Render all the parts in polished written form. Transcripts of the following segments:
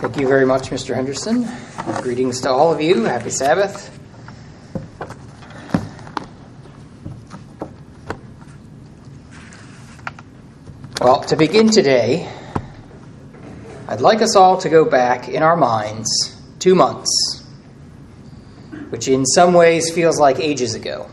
Thank you very much, Mr. Henderson. Greetings to all of you. Happy Sabbath. Well, to begin today, I'd like us all to go back in our minds 2 months, which in some ways feels like ages ago.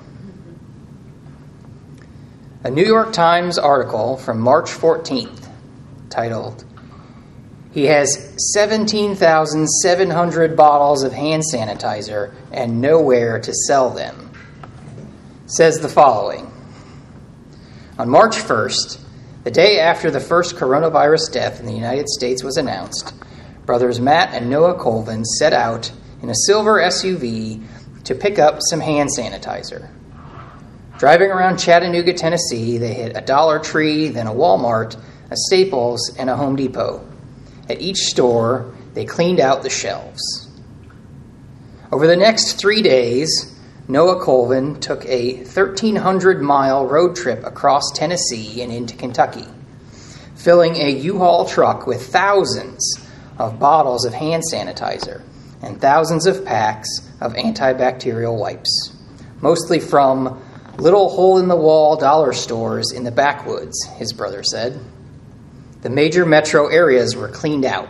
A New York Times article from March 14th, titled, "He has 17,700 bottles of hand sanitizer and nowhere to sell them," says the following. On March 1st, the day after the first coronavirus death in the United States was announced, brothers Matt and Noah Colvin set out in a silver SUV to pick up some hand sanitizer. Driving around Chattanooga, Tennessee, they hit a Dollar Tree, then a Walmart, a Staples, and a Home Depot. At each store, they cleaned out the shelves. Over the next 3 days, Noah Colvin took a 1,300-mile road trip across Tennessee and into Kentucky, filling a U-Haul truck with thousands of bottles of hand sanitizer and thousands of packs of antibacterial wipes, mostly from little hole-in-the-wall dollar stores in the backwoods, his brother said. The major metro areas were cleaned out.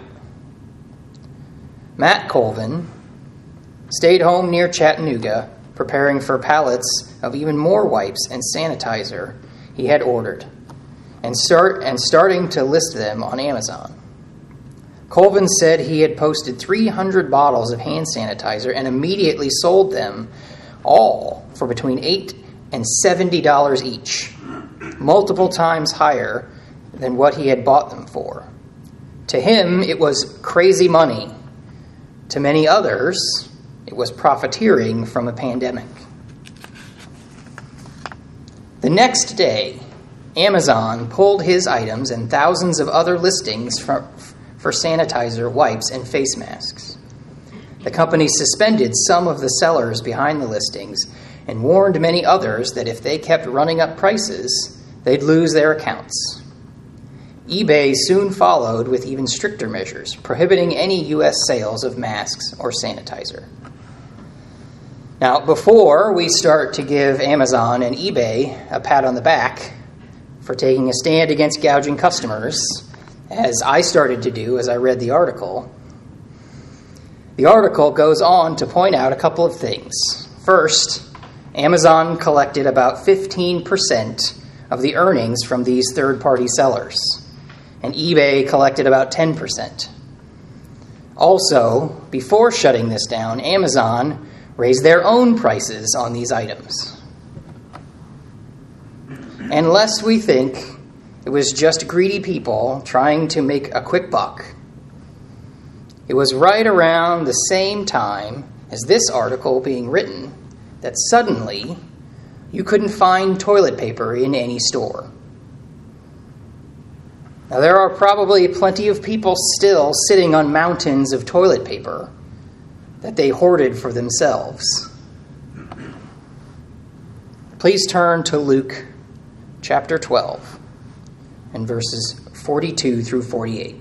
Matt Colvin stayed home near Chattanooga, preparing for pallets of even more wipes and sanitizer he had ordered, and starting to list them on Amazon. Colvin said he had posted 300 bottles of hand sanitizer and immediately sold them all for between $8 and $70 each, multiple times higher than what he had bought them for. To him, it was crazy money. To many others, it was profiteering from a pandemic. The next day, Amazon pulled his items and thousands of other listings for sanitizer, wipes, and face masks. The company suspended some of the sellers behind the listings and warned many others that if they kept running up prices, they'd lose their accounts. eBay soon followed with even stricter measures, prohibiting any U.S. sales of masks or sanitizer. Now, before we start to give Amazon and eBay a pat on the back for taking a stand against gouging customers, as I started to do as I read the article goes on to point out a couple of things. First, Amazon collected about 15% of the earnings from these third-party sellers, and eBay collected about 10%. Also, before shutting this down, Amazon raised their own prices on these items. And lest we think it was just greedy people trying to make a quick buck, it was right around the same time as this article being written that suddenly you couldn't find toilet paper in any store. Now, there are probably plenty of people still sitting on mountains of toilet paper that they hoarded for themselves. Please turn to Luke chapter 12 and verses 42 through 48.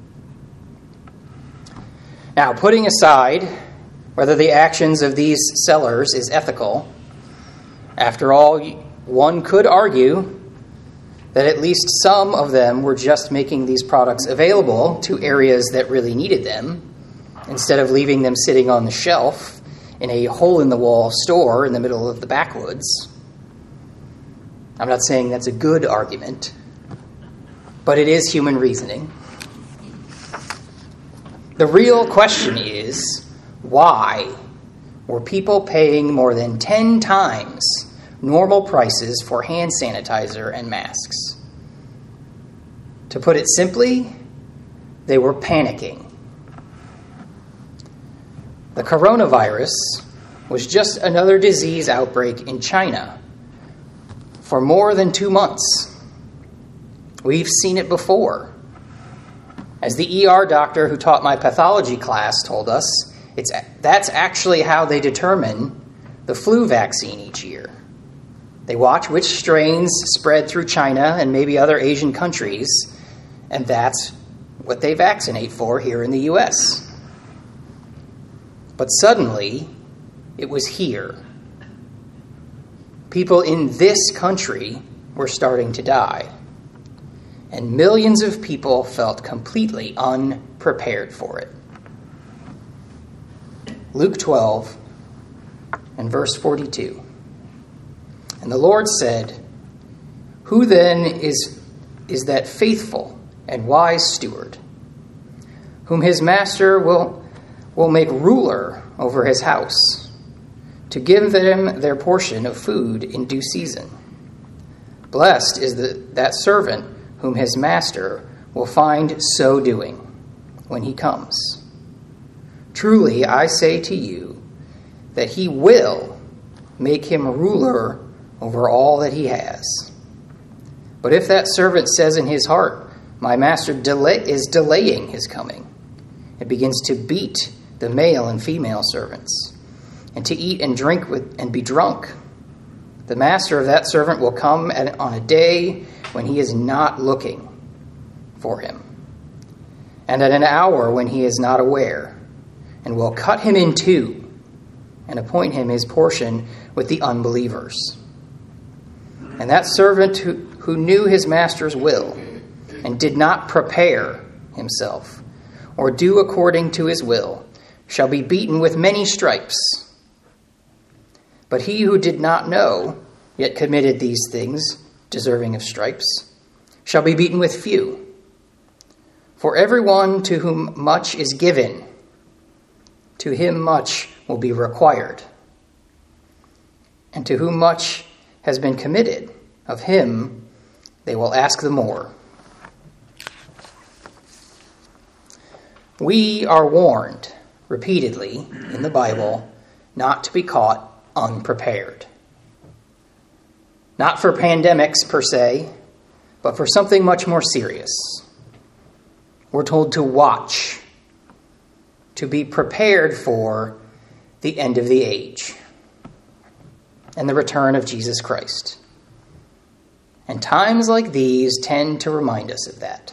Now, putting aside whether the actions of these sellers is ethical, after all, one could argue that at least some of them were just making these products available to areas that really needed them, instead of leaving them sitting on the shelf in a hole-in-the-wall store in the middle of the backwoods. I'm not saying that's a good argument, but it is human reasoning. The real question is, why were people paying more than 10 times normal prices for hand sanitizer and masks? To put it simply, they were panicking. The coronavirus was just another disease outbreak in China for more than 2 months. We've seen it before. As the ER doctor who taught my pathology class told us, that's actually how they determine the flu vaccine each year. They watch which strains spread through China and maybe other Asian countries, and that's what they vaccinate for here in the U.S. But suddenly, it was here. People in this country were starting to die. And millions of people felt completely unprepared for it. Luke 12 and verse 42. And the Lord said, "Who then is that faithful and wise steward, whom his master will make ruler over his house, to give them their portion of food in due season? Blessed is that servant whom his master will find so doing when he comes. Truly, I say to you that he will make him ruler over all that he has. But if that servant says in his heart, 'My master is delaying his coming,' and begins to beat the male and female servants, and to eat and drink and be drunk, the master of that servant will come on a day when he is not looking for him, and at an hour when he is not aware, and will cut him in two and appoint him his portion with the unbelievers. And that servant who knew his master's will and did not prepare himself or do according to his will shall be beaten with many stripes. But he who did not know, yet committed these things, deserving of stripes, shall be beaten with few. For everyone to whom much is given, to him much will be required. And to whom much has been committed, of him they will ask the more." We are warned repeatedly in the Bible not to be caught unprepared. Not for pandemics per se, but for something much more serious. We're told to watch, to be prepared for the end of the age and the return of Jesus Christ. And times like these tend to remind us of that.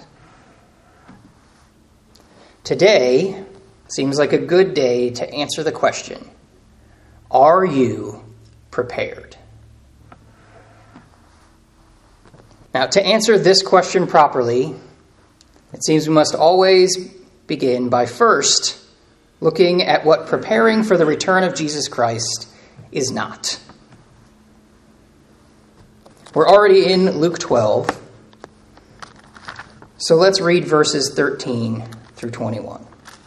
Today seems like a good day to answer the question, are you prepared? Now, to answer this question properly, it seems we must always begin by first looking at what preparing for the return of Jesus Christ is not. We're already in Luke 12, so let's read verses 13 through 21.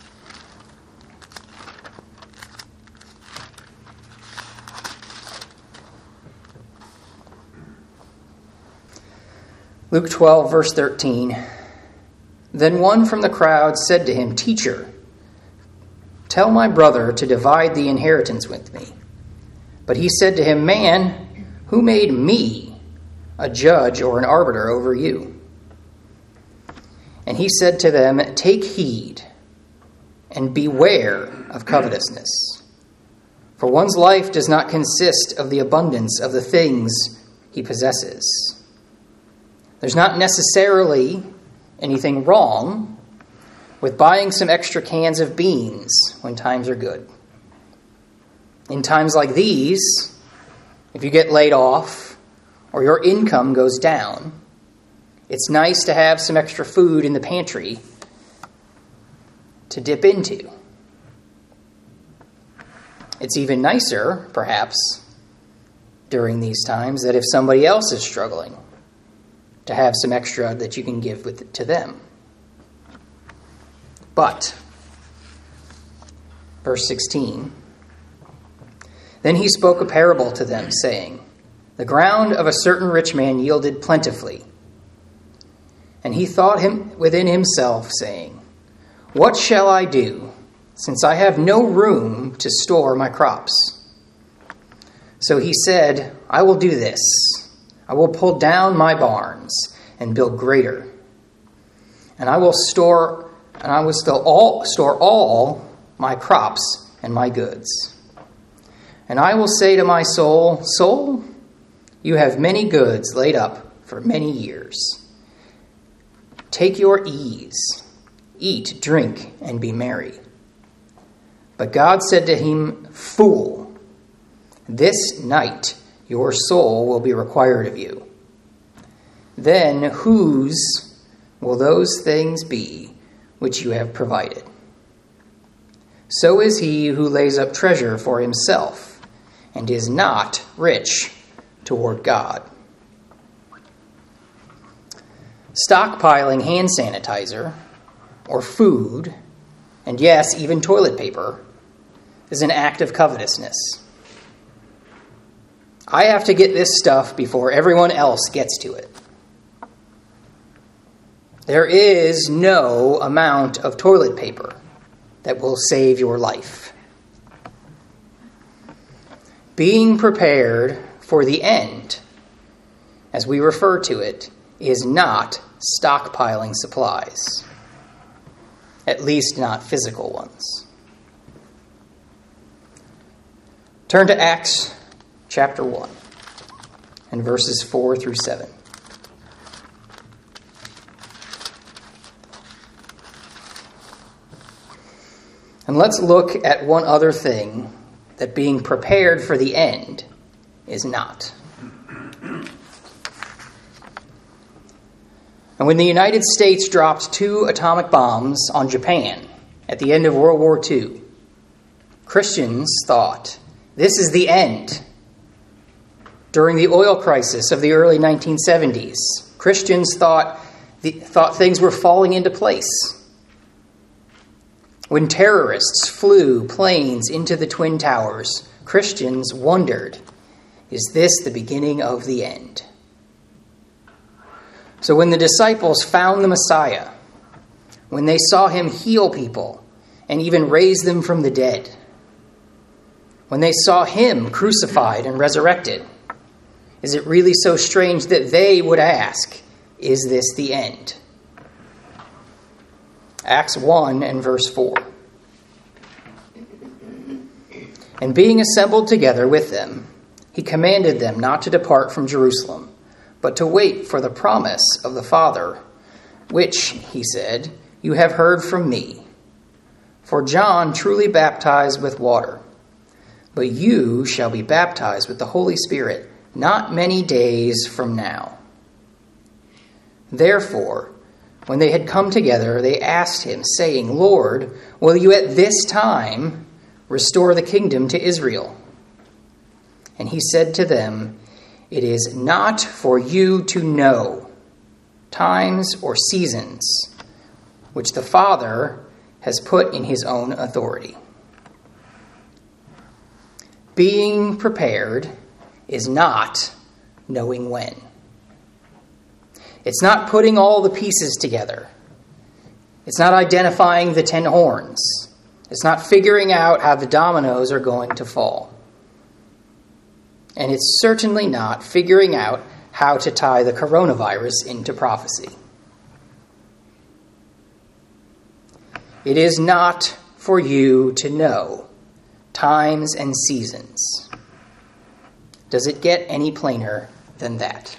Luke 12, verse 13. Then one from the crowd said to him, "Teacher, tell my brother to divide the inheritance with me." But he said to him, "Man, who made me a judge or an arbiter over you?" And he said to them, "Take heed and beware of covetousness. For one's life does not consist of the abundance of the things he possesses." There's not necessarily anything wrong with buying some extra cans of beans when times are good. In times like these, if you get laid off or your income goes down, it's nice to have some extra food in the pantry to dip into. It's even nicer, perhaps, during these times that if somebody else is struggling, to have some extra that you can give to them. But, verse 16, then he spoke a parable to them, saying, "The ground of a certain rich man yielded plentifully. And he thought within himself, saying, 'What shall I do, since I have no room to store my crops?' So he said, 'I will do this. I will pull down my barns and build greater. And I will store all my crops and my goods. And I will say to my soul, Soul, you have many goods laid up for many years. Take your ease Eat, drink, and be merry. But God said to him, Fool, this night your soul will be required of you. Then whose will those things be which you have provided? So is he who lays up treasure for himself and is not rich toward God. Stockpiling hand sanitizer or food, and yes, even toilet paper, is an act of covetousness. I have to get this stuff before everyone else gets to it. There is no amount of toilet paper that will save your life. Being prepared for the end, as we refer to it, is not stockpiling supplies, at least not physical ones. Turn to Acts chapter 1 and verses 4 through 7. And let's look at one other thing that being prepared for the end is not. And when the United States dropped 2 atomic bombs on Japan at the end of World War II, Christians thought, this is the end. During the oil crisis of the early 1970s, Christians thought things were falling into place. When terrorists flew planes into the Twin Towers, Christians wondered, is this the beginning of the end? So when the disciples found the Messiah, when they saw him heal people and even raise them from the dead, when they saw him crucified and resurrected, is it really so strange that they would ask, is this the end? Acts 1 and verse 4. And being assembled together with them, he commanded them not to depart from Jerusalem, but to wait for the promise of the Father, which, he said, you have heard from me. For John truly baptized with water, but you shall be baptized with the Holy Spirit not many days from now. Therefore, when they had come together, they asked him, saying, Lord, will you at this time restore the kingdom to Israel? And he said to them, it is not for you to know times or seasons which the Father has put in his own authority. Being prepared is not knowing when. It's not putting all the pieces together. It's not identifying the 10 horns. It's not figuring out how the dominoes are going to fall. And it's certainly not figuring out how to tie the coronavirus into prophecy. It is not for you to know times and seasons. Does it get any plainer than that?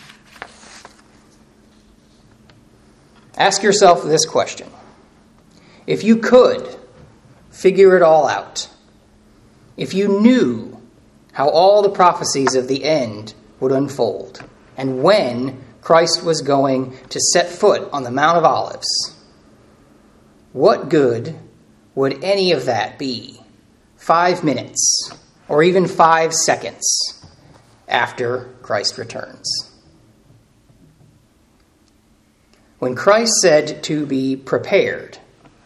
Ask yourself this question. If you could figure it all out, if you knew how all the prophecies of the end would unfold, and when Christ was going to set foot on the Mount of Olives, what good would any of that be 5 minutes or even 5 seconds after Christ returns? When Christ said to be prepared,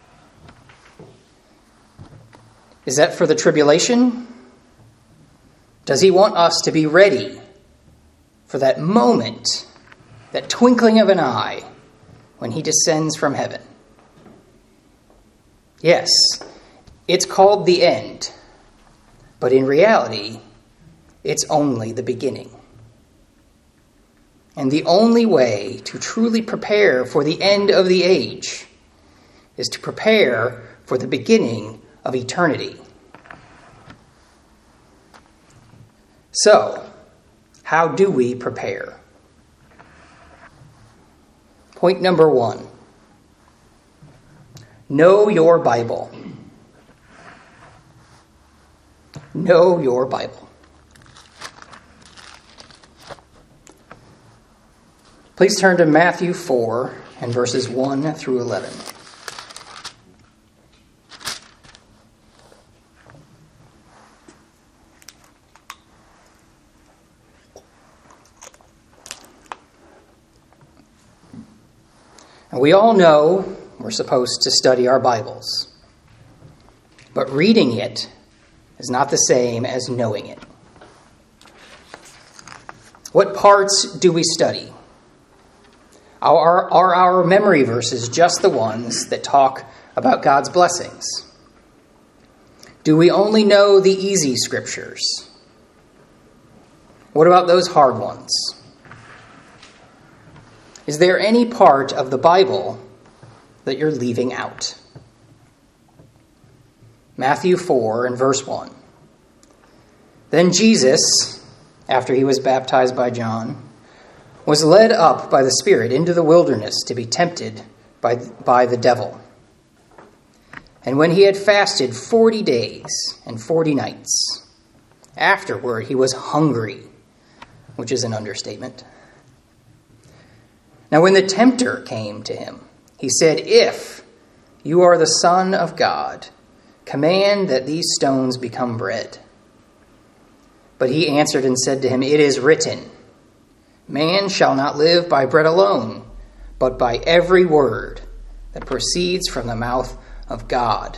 is that for the tribulation? Does he want us to be ready for that moment, that twinkling of an eye, when he descends from heaven? Yes, it's called the end, but in reality, it's only the beginning. And the only way to truly prepare for the end of the age is to prepare for the beginning of eternity. So, how do we prepare? Point number 1. Know your Bible. Know your Bible. Please turn to Matthew 4 and verses 1 through 11. And we all know we're supposed to study our Bibles, but reading it is not the same as knowing it. What parts do we study? Are our memory verses just the ones that talk about God's blessings? Do we only know the easy scriptures? What about those hard ones? Is there any part of the Bible that you're leaving out? Matthew 4 and verse 1. Then Jesus, after he was baptized by John, was led up by the Spirit into the wilderness to be tempted by the devil. And when he had fasted 40 days and 40 nights, afterward he was hungry, which is an understatement. Now when the tempter came to him, he said, "If you are the Son of God, command that these stones become bread." But he answered and said to him, "It is written, man shall not live by bread alone, but by every word that proceeds from the mouth of God."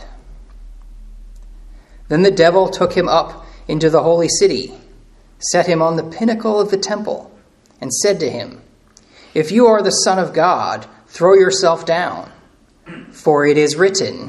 Then the devil took him up into the holy city, set him on the pinnacle of the temple, and said to him, "If you are the Son of God, throw yourself down, for it is written."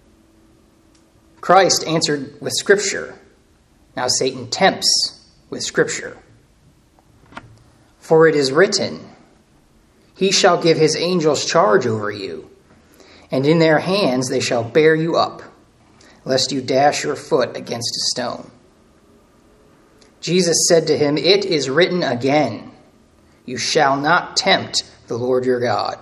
Christ answered with Scripture. Now Satan tempts with Scripture. For it is written, "He shall give his angels charge over you, and in their hands they shall bear you up, lest you dash your foot against a stone." Jesus said to him, "It is written again, you shall not tempt the Lord your God."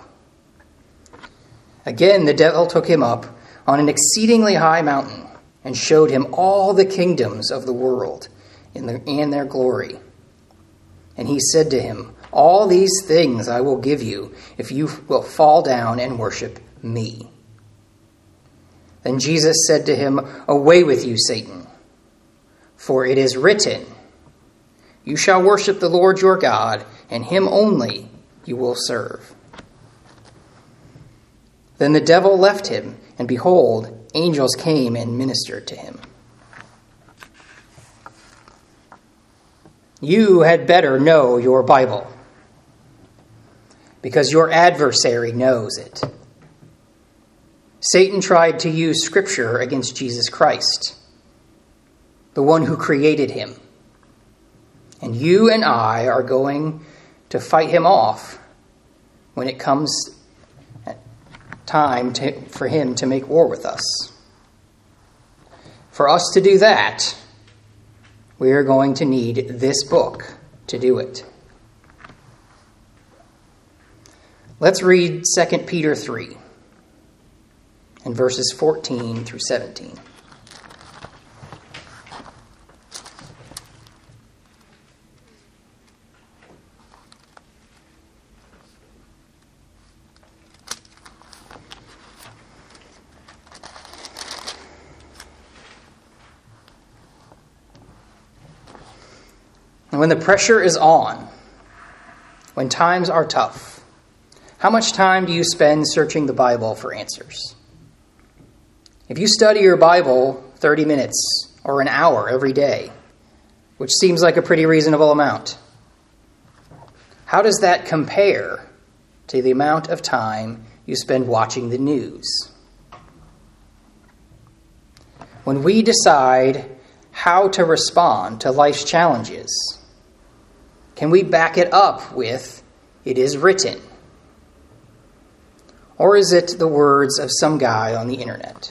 Again the devil took him up on an exceedingly high mountain and showed him all the kingdoms of the world and their glory. And he said to him, "All these things I will give you if you will fall down and worship me." Then Jesus said to him, "Away with you, Satan, for it is written, you shall worship the Lord your God, and him only you will serve." Then the devil left him, and behold, angels came and ministered to him. You had better know your Bible, because your adversary knows it. Satan tried to use Scripture against Jesus Christ, the one who created him. And you and I are going to fight him off when it comes time for him to make war with us. For us to do that, we are going to need this book to do it. Let's read 2 Peter 3 and verses 14 through 17. And when the pressure is on, when times are tough, how much time do you spend searching the Bible for answers? If you study your Bible 30 minutes or an hour every day, which seems like a pretty reasonable amount, how does that compare to the amount of time you spend watching the news? When we decide how to respond to life's challenges, can we back it up with, "It is written"? Or is it the words of some guy on the internet?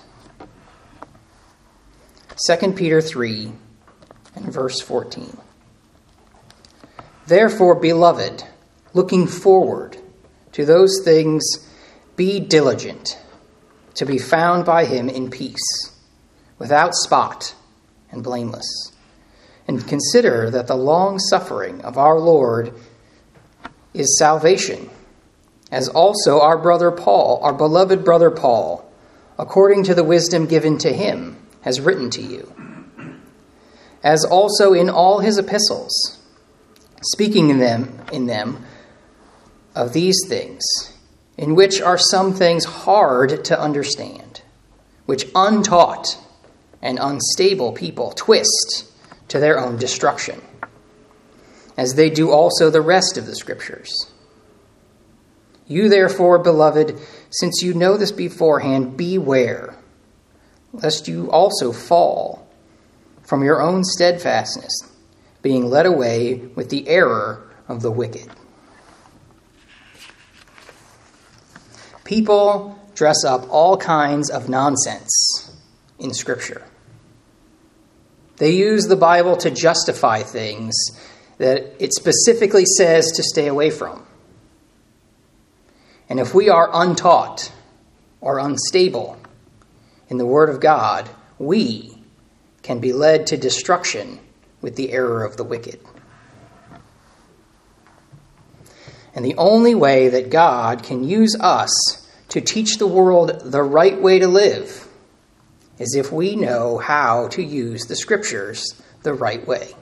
2 Peter 3 and verse 14. "Therefore, beloved, looking forward to those things, be diligent, to be found by him in peace, without spot and blameless. And consider that the long suffering of our Lord is salvation, as also our brother Paul, our beloved brother Paul, according to the wisdom given to him, has written to you, as also in all his epistles, speaking in them of these things, in which are some things hard to understand, which untaught and unstable people twist to their own destruction, as they do also the rest of the Scriptures. You therefore, beloved, since you know this beforehand, beware, lest you also fall from your own steadfastness, being led away with the error of the wicked. People dress up all kinds of nonsense in Scripture. They use the Bible to justify things that it specifically says to stay away from. And if we are untaught or unstable in the Word of God, we can be led to destruction with the error of the wicked. And the only way that God can use us to teach the world the right way to live is if we know how to use the Scriptures the right way.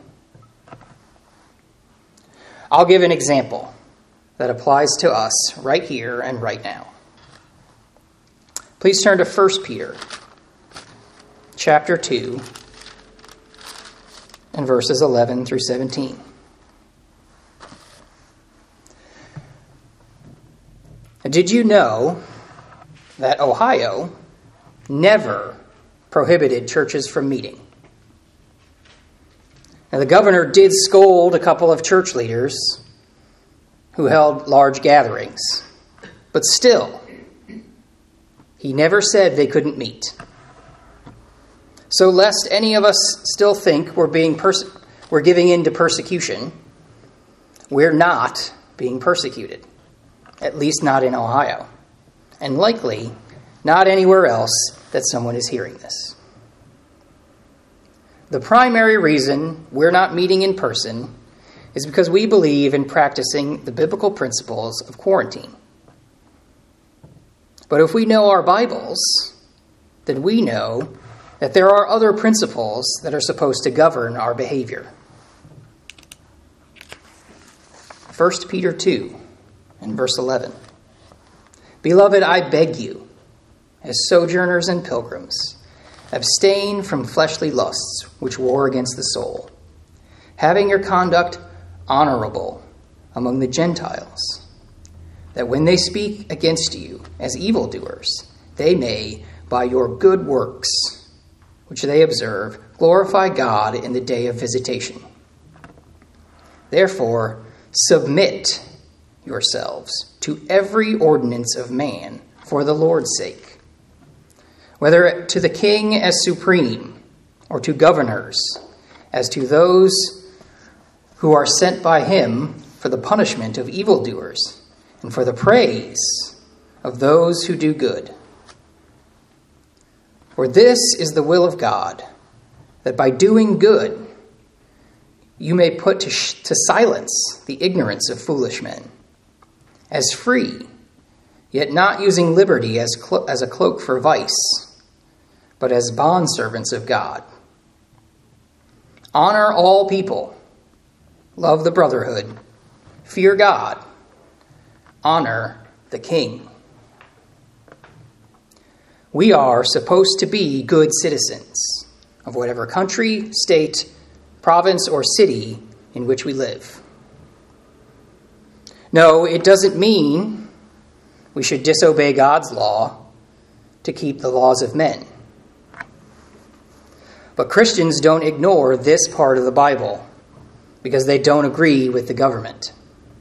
I'll give an example that applies to us right here and right now. Please turn to 1 Peter chapter 2 and verses 11 through 17. Did you know that Ohio never prohibited churches from meeting? Now, the governor did scold a couple of church leaders who held large gatherings, but still, he never said they couldn't meet. So lest any of us still think we're giving in to persecution, we're not being persecuted, at least not in Ohio, and likely not anywhere else that someone is hearing this. The primary reason we're not meeting in person is because we believe in practicing the biblical principles of quarantine. But if we know our Bibles, then we know that there are other principles that are supposed to govern our behavior. 1 Peter 2 and verse 11. Beloved, I beg you, as sojourners and pilgrims, abstain from fleshly lusts which war against the soul, having your conduct honorable among the Gentiles, that when they speak against you as evildoers, they may, by your good works, which they observe, glorify God in the day of visitation. Therefore, submit yourselves to every ordinance of man for the Lord's sake, whether to the king as supreme, or to governors, as to those who are sent by him for the punishment of evildoers, and for the praise of those who do good. For this is the will of God, that by doing good you may put to silence the ignorance of foolish men, as free, yet not using liberty as a cloak for vice, but as bondservants of God. Honor all people, love the brotherhood, fear God, honor the king. We are supposed to be good citizens of whatever country, state, province, or city in which we live. No, it doesn't mean we should disobey God's law to keep the laws of men. But Christians don't ignore this part of the Bible because they don't agree with the government.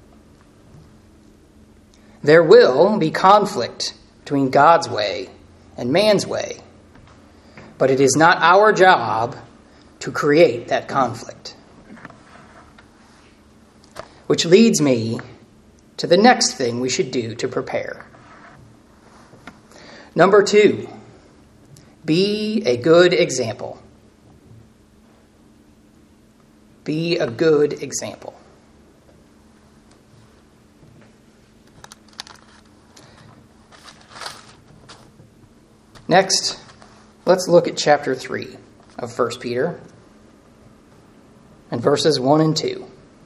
There will be conflict between God's way and man's way, but it is not our job to create that conflict. Which leads me to the next thing we should do to prepare. Number 2, be a good example. Be a good example. Next, let's look at chapter 3 of 1 Peter and verses 1 and 2.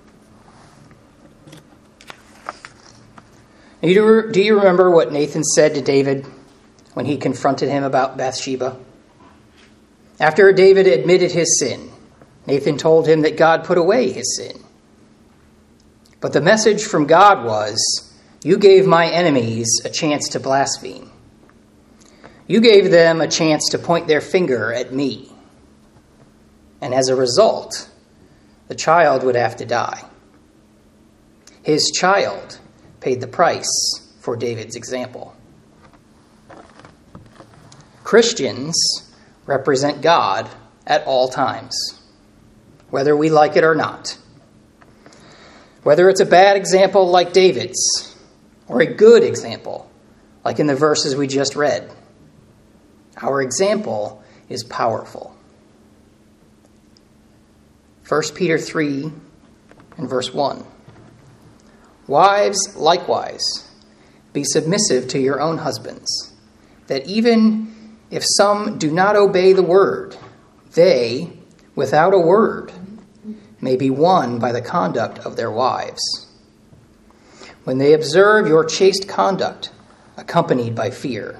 Do you remember what Nathan said to David when he confronted him about Bathsheba? After David admitted his sin, Nathan told him that God put away his sin. But the message from God was, "You gave my enemies a chance to blaspheme. You gave them a chance to point their finger at me. And as a result, the child would have to die." His child paid the price for David's example. Christians represent God at all times, whether we like it or not. Whether it's a bad example like David's, or a good example like in the verses we just read, our example is powerful. 1 Peter 3 and verse 1. Wives, likewise, be submissive to your own husbands, that even if some do not obey the word, they, without a word, may be won by the conduct of their wives, when they observe your chaste conduct, accompanied by fear.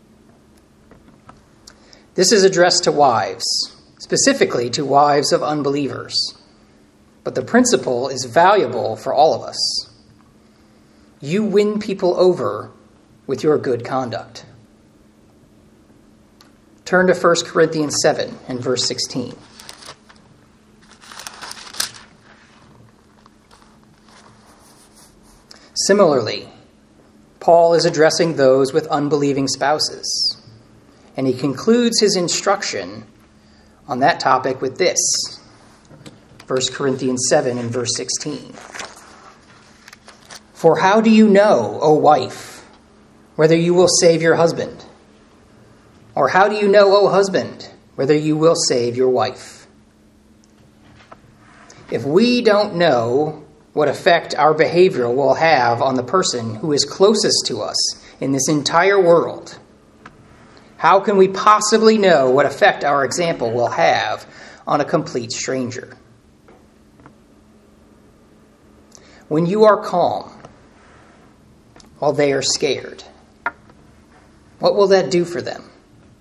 This is addressed to wives, specifically to wives of unbelievers. But the principle is valuable for all of us. You win people over with your good conduct. Turn to 1 Corinthians 7 and verse 16. Similarly, Paul is addressing those with unbelieving spouses, and he concludes his instruction on that topic with this. 1 Corinthians 7 and verse 16. For how do you know, O wife, whether you will save your husband? Or how do you know, O husband, whether you will save your wife? If we don't know what effect our behavior will have on the person who is closest to us in this entire world, how can we possibly know what effect our example will have on a complete stranger? When you are calm while they are scared, what will that do for them?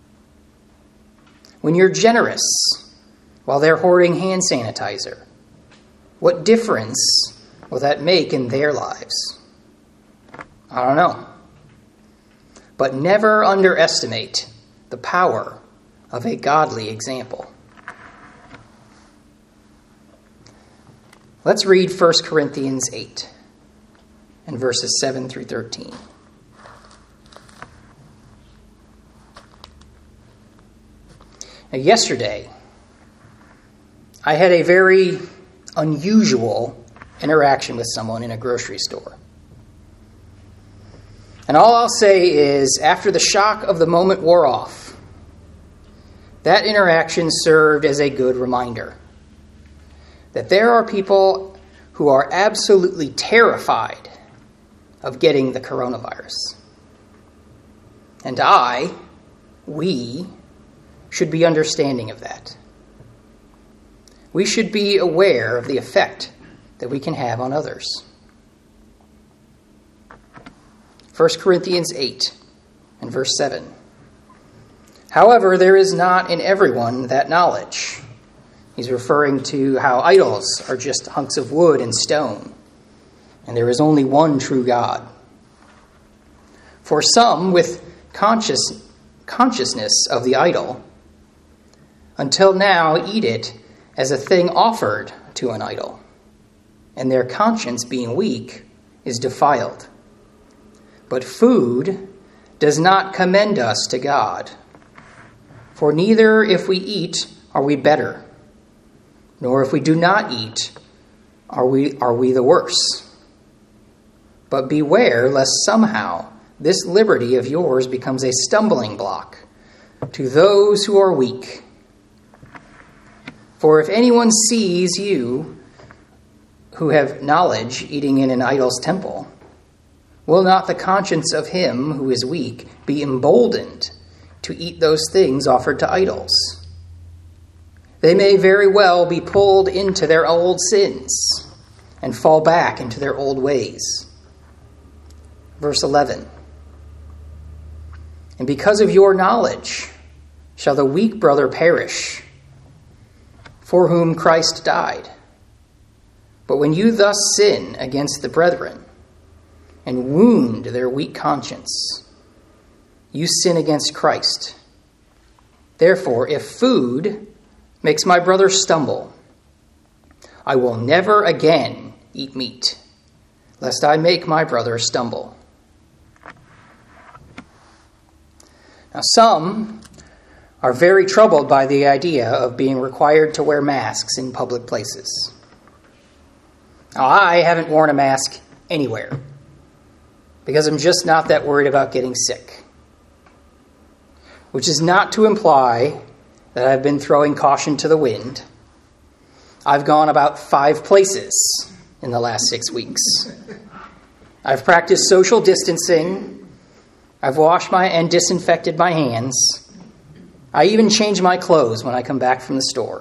When you're generous while they're hoarding hand sanitizer, what difference will that make in their lives? I don't know. But never underestimate the power of a godly example. Let's read 1 Corinthians 8 and verses 7 through 13. Now, yesterday, I had a very unusual interaction with someone in a grocery store. And all I'll say is, after the shock of the moment wore off, that interaction served as a good reminder that there are people who are absolutely terrified of getting the coronavirus. And we should be understanding of that. We should be aware of the effect that we can have on others. 1 Corinthians 8 and verse 7. However, there is not in everyone that knowledge. He's referring to how idols are just hunks of wood and stone, and there is only one true God. For some, with consciousness of the idol, until now eat it as a thing offered to an idol, and their conscience, being weak, is defiled. But food does not commend us to God. For neither if we eat are we better, nor if we do not eat are we the worse. But beware lest somehow this liberty of yours becomes a stumbling block to those who are weak. For if anyone sees you who have knowledge eating in an idol's temple, will not the conscience of him who is weak be emboldened to eat those things offered to idols? They may very well be pulled into their old sins and fall back into their old ways. Verse 11. And because of your knowledge shall the weak brother perish, for whom Christ died. But when you thus sin against the brethren and wound their weak conscience, you sin against Christ. Therefore, if food makes my brother stumble, I will never again eat meat, lest I make my brother stumble. Now, some are very troubled by the idea of being required to wear masks in public places. Now, I haven't worn a mask anywhere because I'm just not that worried about getting sick. Which is not to imply that I've been throwing caution to the wind. I've gone about 5 places in the last 6 weeks. I've practiced social distancing. I've washed and disinfected my hands. I even change my clothes when I come back from the store.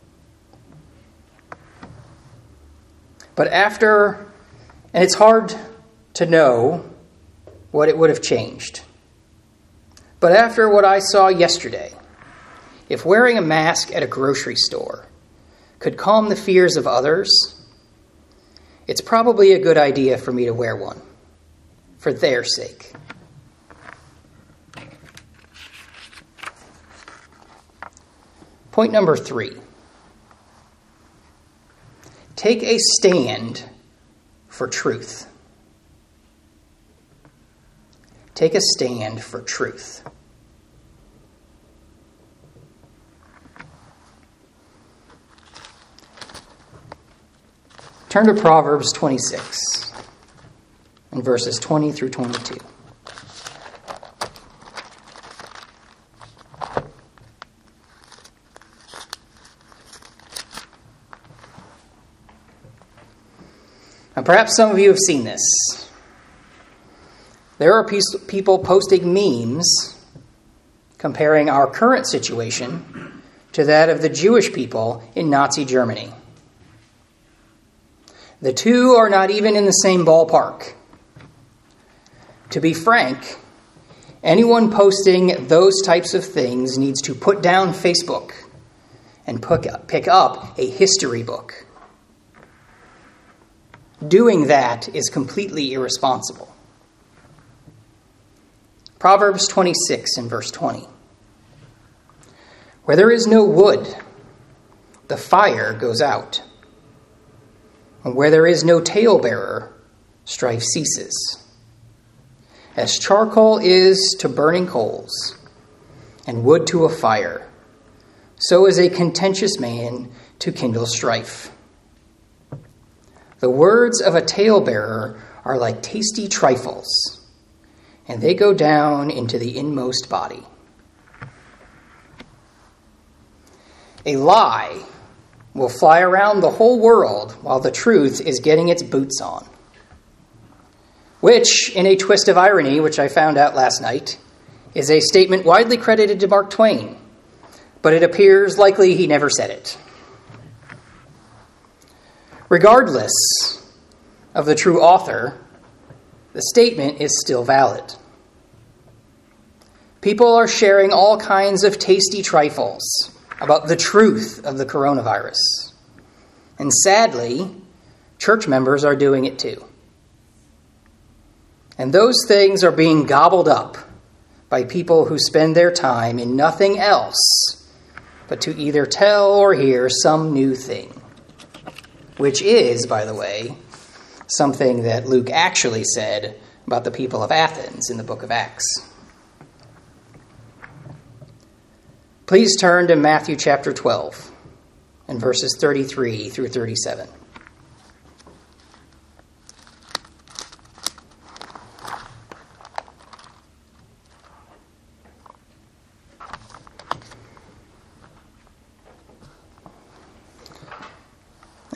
But and it's hard to know what it would have changed. But after what I saw yesterday, if wearing a mask at a grocery store could calm the fears of others, it's probably a good idea for me to wear one, for their sake. Point number 3. Take a stand for truth. Take a stand for truth. Turn to Proverbs 26 and verses 20 through 22. Now, perhaps some of you have seen this. There are people posting memes comparing our current situation to that of the Jewish people in Nazi Germany. The two are not even in the same ballpark. To be frank, anyone posting those types of things needs to put down Facebook and pick up a history book. Doing that is completely irresponsible. Proverbs 26 and verse 20. Where there is no wood, the fire goes out. And where there is no talebearer, strife ceases. As charcoal is to burning coals, and wood to a fire, so is a contentious man to kindle strife. The words of a talebearer are like tasty trifles, and they go down into the inmost body. A lie will fly around the whole world while the truth is getting its boots on. Which, in a twist of irony, which I found out last night, is a statement widely credited to Mark Twain, but it appears likely he never said it. Regardless of the true author, the statement is still valid. People are sharing all kinds of tasty trifles about the truth of the coronavirus. And sadly, church members are doing it too. And those things are being gobbled up by people who spend their time in nothing else but to either tell or hear some new thing. Which is, by the way, something that Luke actually said about the people of Athens in the book of Acts. Please turn to Matthew chapter 12 and verses 33 through 37.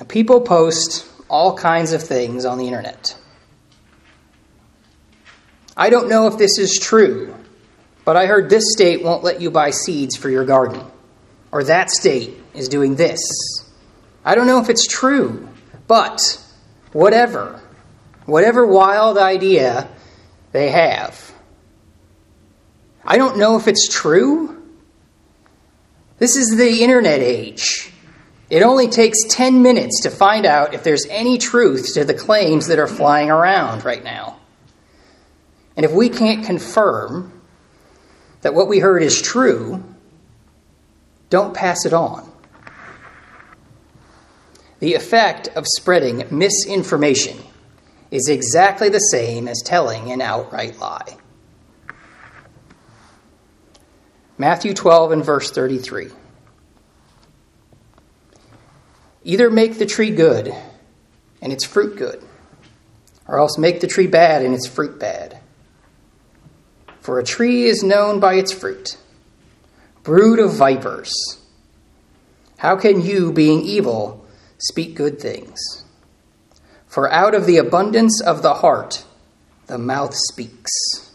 People post all kinds of things on the internet. I don't know if this is true, but I heard this state won't let you buy seeds for your garden, or that state is doing this. I don't know if it's true, but whatever wild idea they have, I don't know if it's true. This is the internet age. It only takes 10 minutes to find out if there's any truth to the claims that are flying around right now. And if we can't confirm that what we heard is true, don't pass it on. The effect of spreading misinformation is exactly the same as telling an outright lie. Matthew 12 and verse 33. Either make the tree good and its fruit good, or else make the tree bad and its fruit bad. For a tree is known by its fruit. Brood of vipers, how can you, being evil, speak good things? For out of the abundance of the heart, the mouth speaks.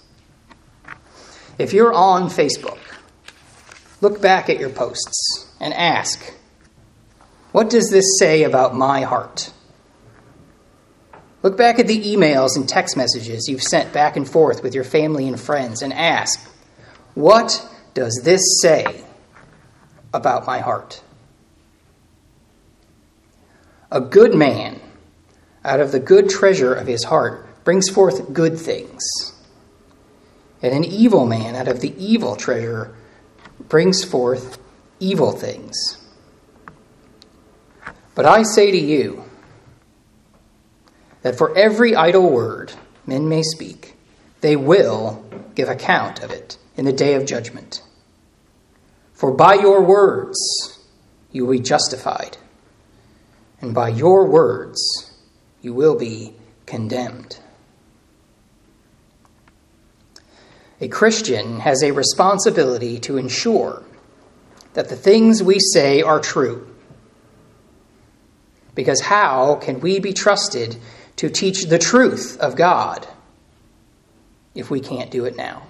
If you're on Facebook, look back at your posts and ask, what does this say about my heart? Look back at the emails and text messages you've sent back and forth with your family and friends and ask, what does this say about my heart? A good man, out of the good treasure of his heart, brings forth good things. And an evil man, out of the evil treasure, brings forth evil things. But I say to you that for every idle word men may speak, they will give account of it in the day of judgment. For by your words you will be justified, and by your words you will be condemned. A Christian has a responsibility to ensure that the things we say are true. Because how can we be trusted to teach the truth of God if we can't do it now?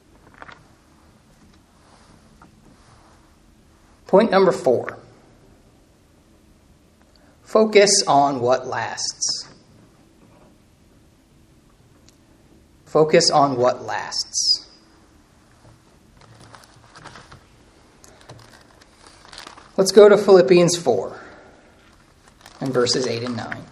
Point number 4. Focus on what lasts. Focus on what lasts. Let's go to Philippians 4 and verses 8 and 9.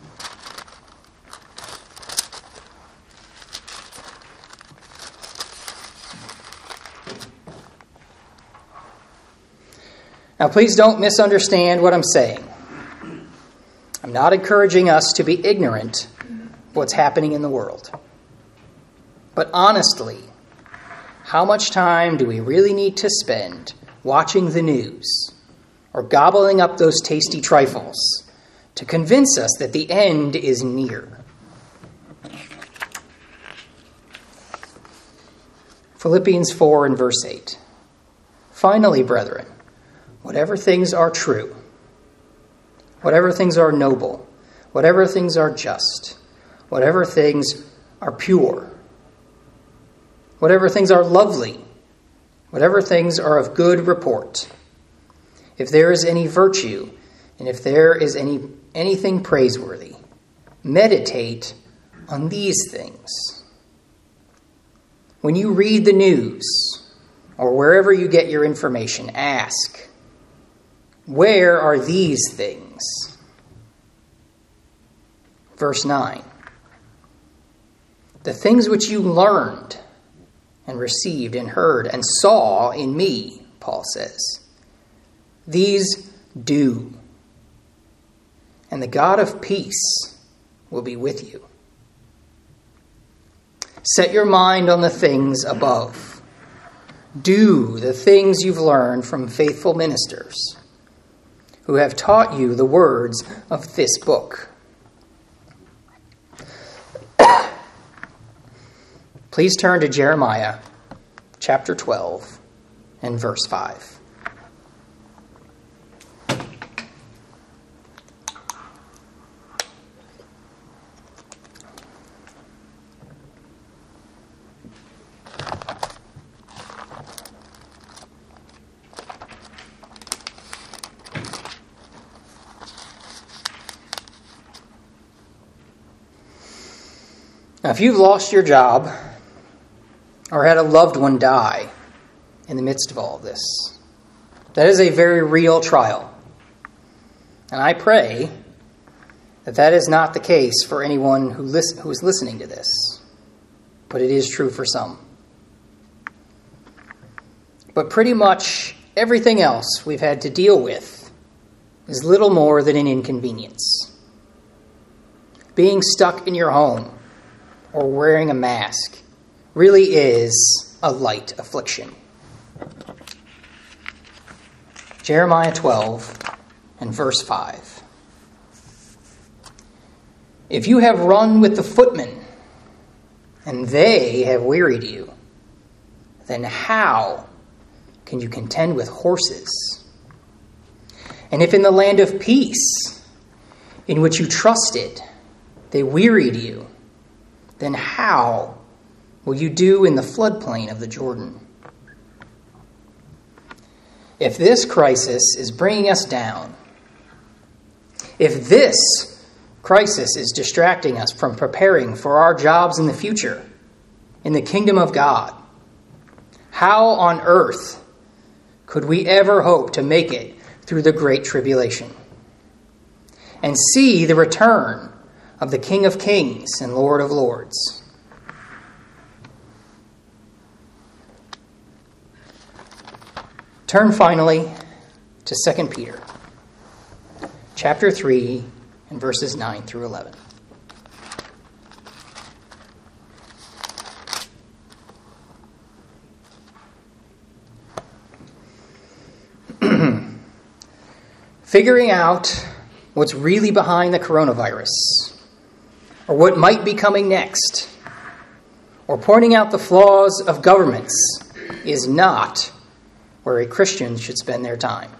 Now, please don't misunderstand what I'm saying. I'm not encouraging us to be ignorant of what's happening in the world. But honestly, how much time do we really need to spend watching the news or gobbling up those tasty trifles to convince us that the end is near? Philippians 4 and verse 8. Finally, brethren, whatever things are true, whatever things are noble, whatever things are just, whatever things are pure, whatever things are lovely, whatever things are of good report, if there is any virtue, and if there is anything praiseworthy, meditate on these things. When you read the news, or wherever you get your information, ask, where are these things? Verse 9. The things which you learned and received and heard and saw in me, Paul says, these do. And the God of peace will be with you. Set your mind on the things above. Do the things you've learned from faithful ministers who have taught you the words of this book. Please turn to Jeremiah chapter 12 and verse 5. Now, if you've lost your job or had a loved one die in the midst of all of this, that is a very real trial. And I pray that that is not the case for anyone who is listening to this, but it is true for some. But pretty much everything else we've had to deal with is little more than an inconvenience. Being stuck in your home or wearing a mask really is a light affliction. Jeremiah 12 and verse 5. If you have run with the footmen, and they have wearied you, then how can you contend with horses? And if in the land of peace, in which you trusted, they wearied you, then how will you do in the floodplain of the Jordan? If this crisis is bringing us down, if this crisis is distracting us from preparing for our jobs in the future, in the kingdom of God, how on earth could we ever hope to make it through the Great Tribulation and see the return of the King of Kings and Lord of Lords? Turn finally to 2 Peter, chapter 3, and verses 9 through 11. Figuring out what's really behind the coronavirus, or what might be coming next, or pointing out the flaws of governments is not where a Christian should spend their time.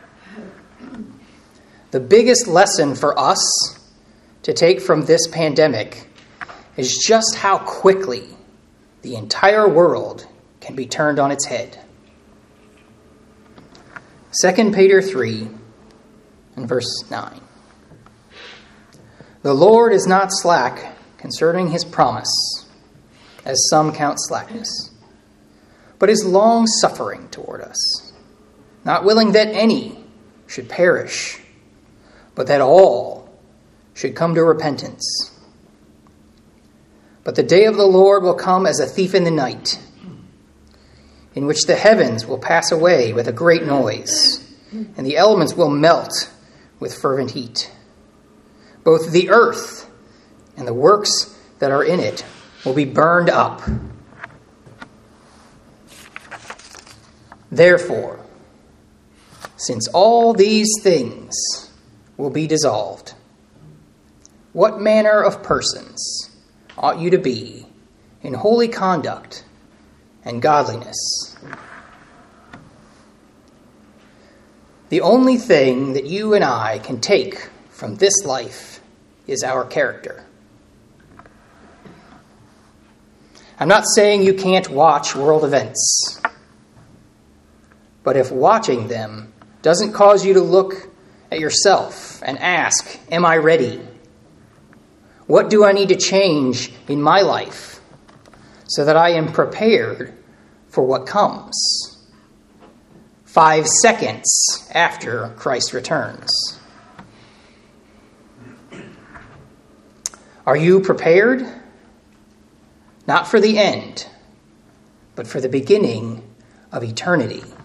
The biggest lesson for us to take from this pandemic is just how quickly the entire world can be turned on its head. 2 Peter 3 and verse 9. The Lord is not slack concerning his promise, as some count slackness, but is long-suffering toward us, not willing that any should perish, but that all should come to repentance. But the day of the Lord will come as a thief in the night, in which the heavens will pass away with a great noise, and the elements will melt with fervent heat. Both the earth and the works that are in it will be burned up. Therefore, since all these things will be dissolved, what manner of persons ought you to be in holy conduct and godliness? The only thing that you and I can take from this life is our character. I'm not saying you can't watch world events, but if watching them doesn't cause you to look at yourself and ask, am I ready? What do I need to change in my life so that I am prepared for what comes 5 seconds after Christ returns? Are you prepared? Not for the end, but for the beginning of eternity.